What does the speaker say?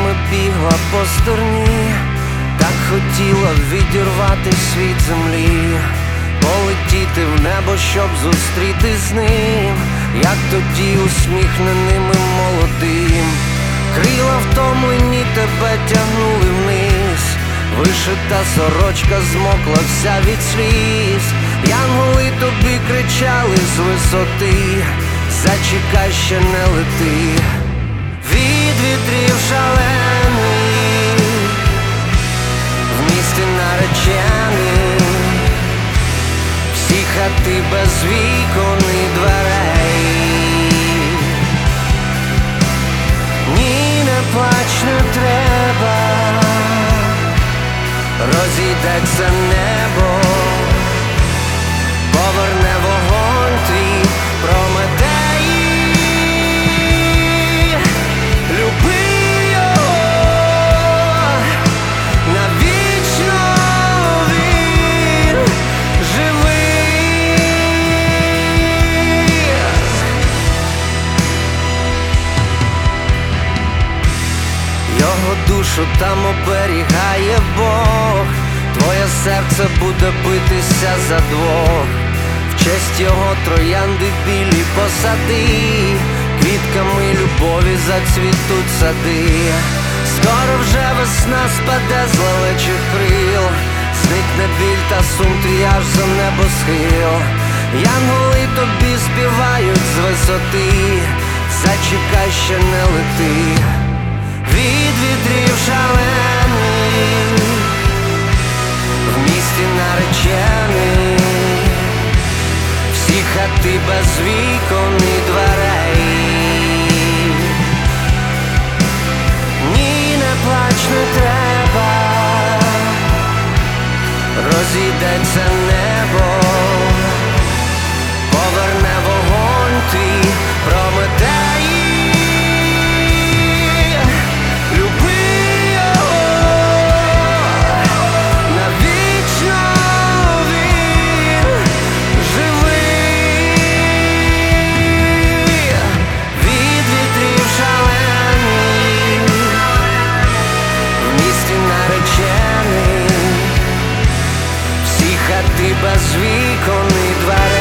нами бігла по стороні, так хотіла відірватись від землі, полетіти в небо, щоб зустрітись з ним, як тоді усміхненим і молодим. Крила втомлені тебе тягнули вниз, вишита сорочка змокла вся від сліз. Янголи тобі кричали з висоти: зачекай, ще не лети. Від вітрів шалений, в місті наречений, всі хати без вікон і дверей. Ні, не плач, не треба, розійдеться небо, поверне вогонь твій Прометей. Люби його, навічно він живий. Його душу там оберігає Бог, твоє серце буде битися за двох. В честь його троянди білі посади, квітками любові зацвітуть сади. Скоро вже весна спаде з лелечих крил, зникне біль та сум твій аж за небосхил. Янголи тобі співають з висоти: зачекай, ще не лети. Від вітрів шалений, в місті наречений, всі хати без вікон і дверей. Ні, не плач, не треба, розійдеться небо, поверне вогонь твій Прометей. Хати без вікон і дверей.